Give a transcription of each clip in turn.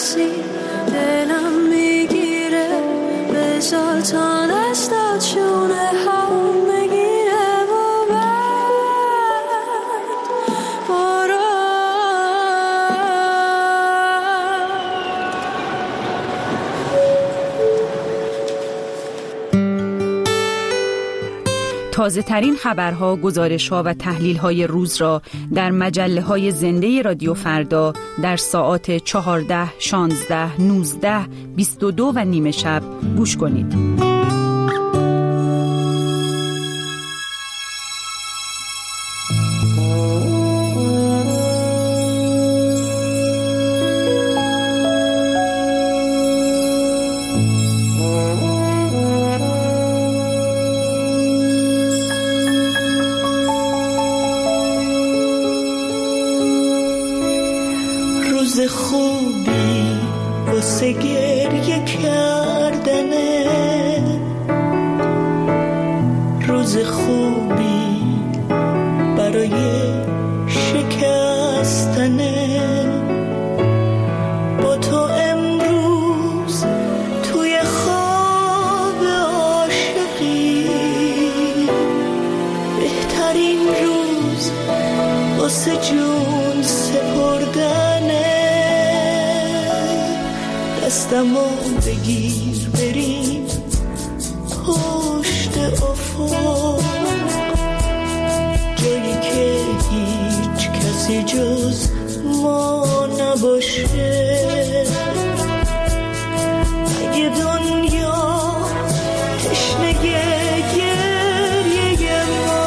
کسی دلم میگیره بذار تا دستات شونه هم بگیره و بعد برو. تازه ترین خبرها، گزارش‌ها و تحلیل‌های روز را در مجله‌های زنده رادیو فردا در ساعات 14، 16، 19، 22 و نیم شب گوش کنید. روز خوبی واسه گریه کردنه، روز خوبی برای شکستنه. با تو امروز توی خواب عاشقی، بهترین روز واسه جون سپردنه. دستمو بگیر بریم پشت افق، جایی که هیچ کسی جز ما نباشه. اگه دنیا تشنه گریه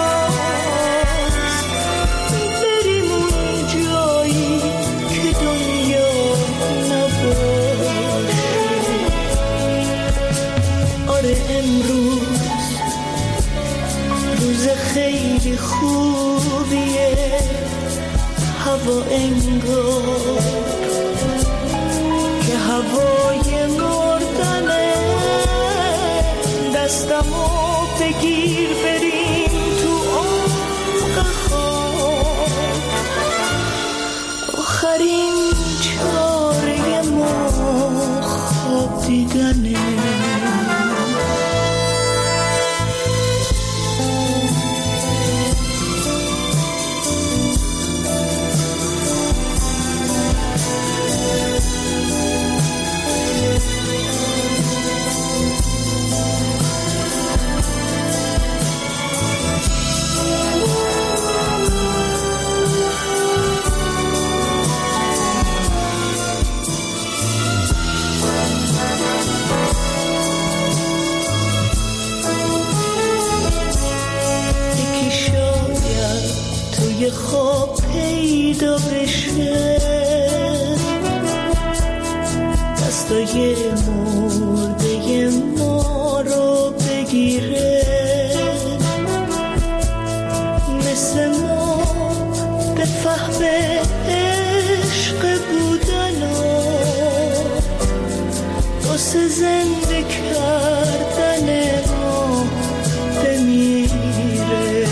ماست، بریم اون جایی که دنیا نباشه. آره امروز روز خیلی خوبیه، هوا انگار که هوای مردنه. دستمو بگیر بریم تو عمق خواب، آخرین چاره ما خواب دیدنه. خواب پیدا بشه، دستای مرده ما رو بگیره. مثل ما به فهم عشق بودن و واسه زنده کردن ما بمیره.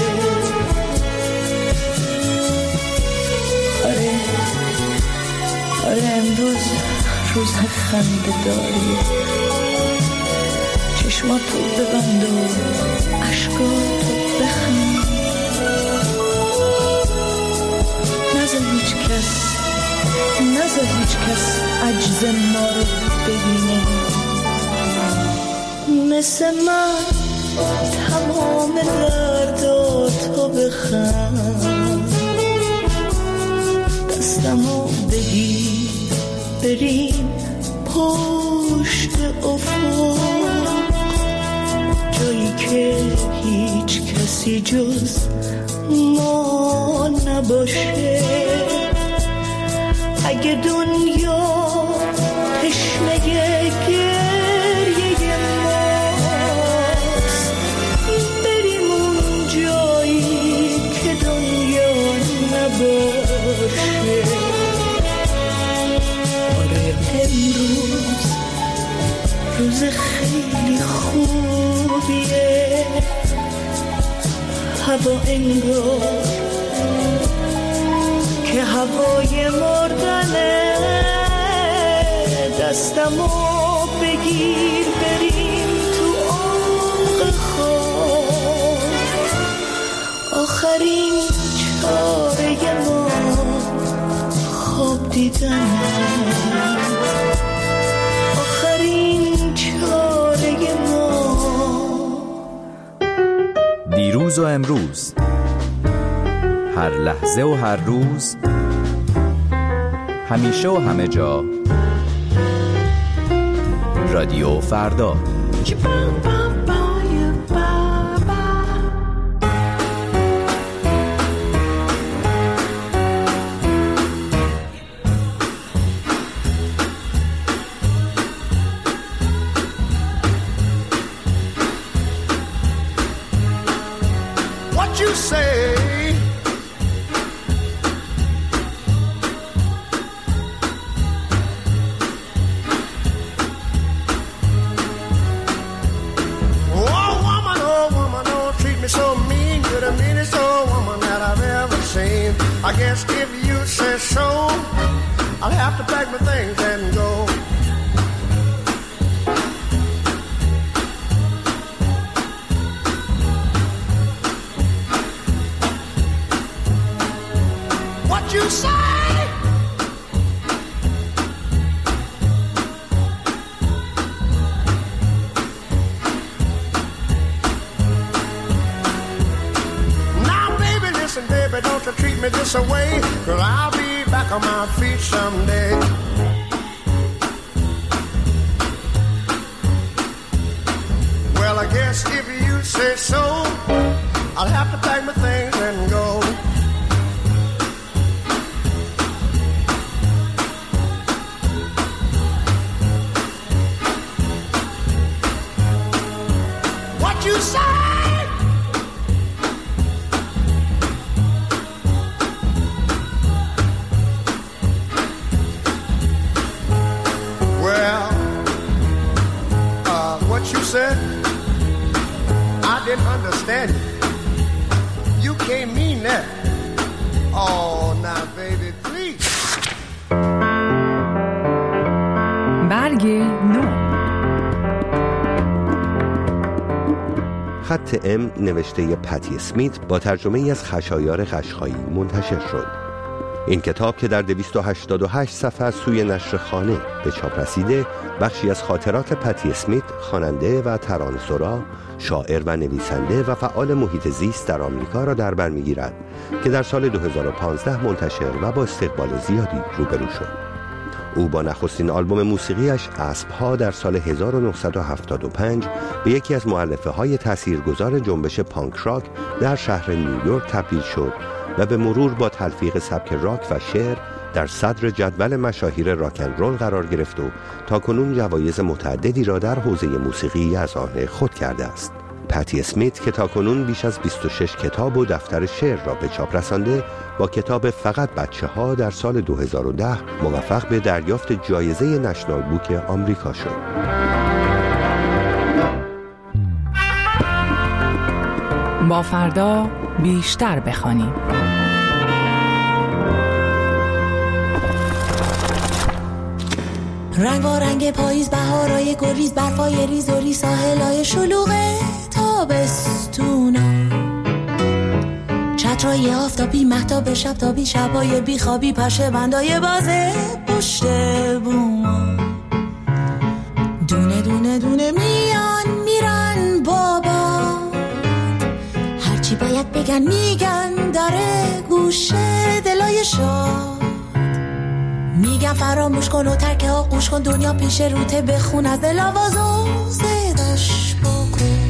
آره امروز روز خنده داری، چشماتو ببند و عشقاتو بخند. نذار هیچ کس عجز ما رو ببینه. مثل من تمام درداتو بخند. دستمو بگیر بریم پشت افق، جایی که هیچ کسی جز ما نباشه. اگه دنیا تشنه گریه ماست، بریم اون جایی که دنیا نباشه. امروز روز خیلی خوبیه، هوا انگار که هوای مردنه. دستمو بگیر بریم تو عمق خواب. آخرین چاره ما خواب دیدنه، آخرین چاره ما. دیروز و امروز، هر لحظه و هر روز، همیشه و همه جا، رادیو فردا. What you say? I guess if you say so, I'll have to pack my things and go. What you say? Don't you treat me this way, 'cause I'll be back on my feet someday. Well, I guess if you say so, I'll have to pack my things and go. What you say? I didn't understand you. You can't mean that. Oh, now baby, please. برگ نو. خط ام نوشته پتی اسمیت با ترجمه ای از خشایار قشقایی منتشر شد. این کتاب که در 288 صفحه از سوی نشر خانه به چاپ رسیده، بخشی از خاطرات پتی اسمیت، خواننده و ترانه‌سرا، شاعر و نویسنده و فعال محیط زیست در آمریکا را در بر می‌گیرد که در سال 2015 منتشر و با استقبال زیادی روبرو شد. او با نخستین آلبوم موسیقیش اسب‌ها در سال 1975 به یکی از مؤلفه‌های تاثیرگذار جنبش پانک راک در شهر نیویورک تبدیل شد و به مرور با تلفیق سبک راک و شعر در صدر جدول مشاهیر راک اند رول قرار گرفت و تاکنون جوایز متعددی را در حوزه موسیقی از آن خود کرده است. پتی اسمیت که تاکنون بیش از 26 کتاب و دفتر شعر را به چاپ رسانده، با کتاب فقط بچه‌ها در سال 2010 موفق به دریافت جایزه نشنال بوک آمریکا شد. با فردا بیشتر بخوانیم. رنگ و رنگ پاییز، بهارای گریز، برفای ریز و ریز، ساحلای شلوغ تابستونا، چترای آفتابی، مهتاب شبتابی، شبای بیخوابی، پشه بندای بازه پشت بوما، دونه دونه دونه میان میرن بابا، هرچی باید بگن میگن، داره گوشه دلای شاد، میگن فراموش کن و ترک آغوش کن، دنیا پیش روته، بخون از دل آوازو صداش بکن،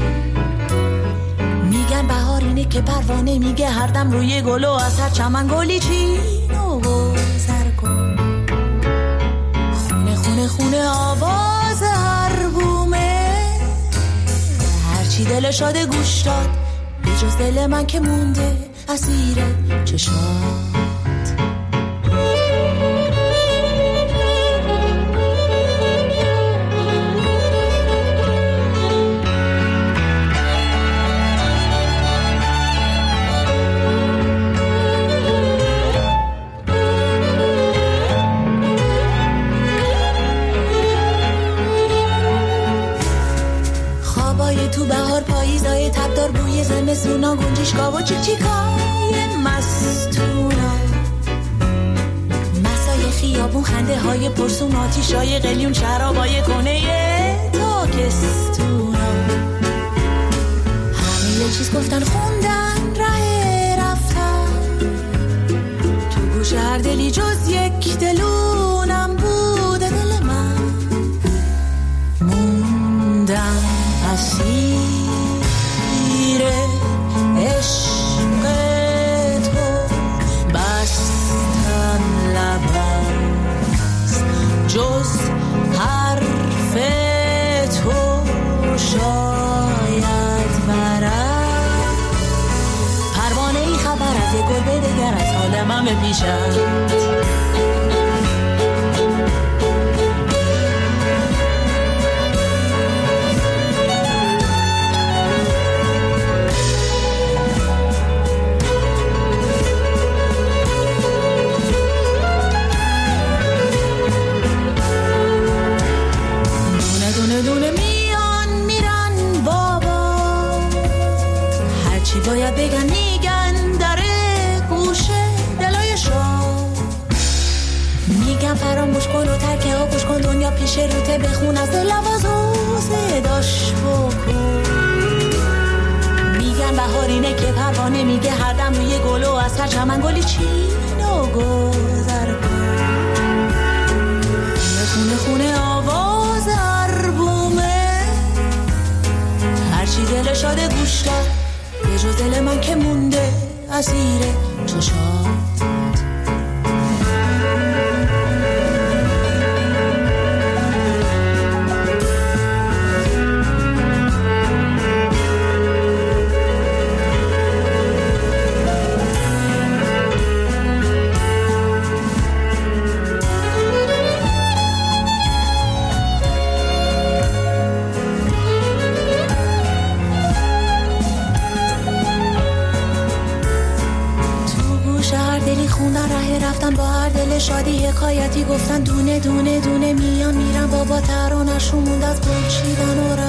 میگن بهار اینه که پروانه میگه هر دم روی گل و از هر چمن گلی چین و گذر کن، خونه خونه خونه آواز هر بومه، هرچی دل شاده گوش داد، به جز دل من که مونده اسیر چشات. بهار پاییزای تبدار بوی زمستونا گنجشگاه و چیکچیکای مستونا مسای خیابون خنده های پرسون آتیشای قلیون شرابای کنه تاکستونا همه یه چیز گفتن خوندن ره رفتن تو گوش هر دلی جز یک دلونم بوده دل من موندم اسیر عشق تو بستم لباس جز حرف تو شاید برد پروانه ای خبر از یک گل بدگر از حال من بپیشد باید بگن میگن در گوشه دلای شام میگن فراموش کن و ترکه ها گوش کن دنیا پیش روته بخون از لواز و صداش بکن میگن بهارینه که پروانه میگه هر دم روی گل و از هر چمن گلی چین و گذر کن خونه خونه آواز عربومه هرچی دل شاده گوش داد یه جز دل من که مونده اسیر چشات خوندن ره رفتن با هر دل شادی حکایتی گفتن دونه دونه دونه میان میرن بابا ترانشون موند از گل چیدن و